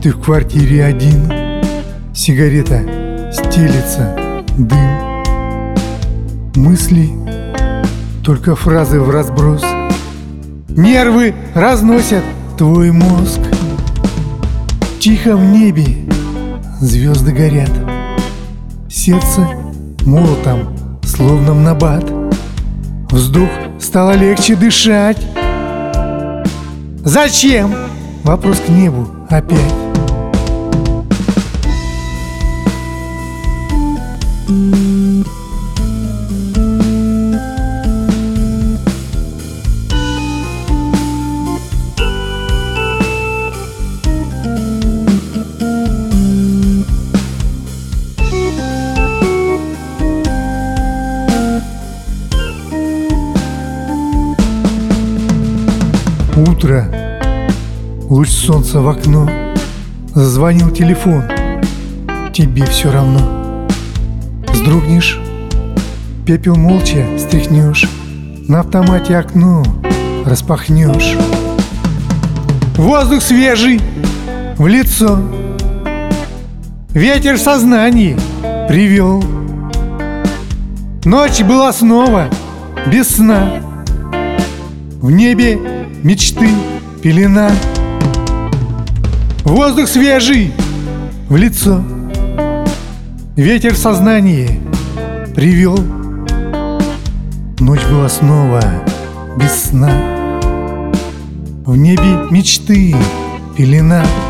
Ты в квартире один, сигарета стелится, дым. Мысли, только фразы вразброс. Нервы разносят твой мозг. Тихо в небе звезды горят. Сердце молотом, словно в набат. Вздох стало легче дышать. Зачем? Вопрос к небу опять. Утро, луч солнца в окно. Зазвонил телефон. Тебе все равно. Вздрогнешь, пепел молча стряхнешь. На автомате окно распахнешь. Воздух свежий в лицо. Ветер в сознании привел. Ночь была снова без сна. В небе мечты пелена. Воздух свежий в лицо. Ветер в сознание привел. Ночь была снова без сна. В небе мечты пелена.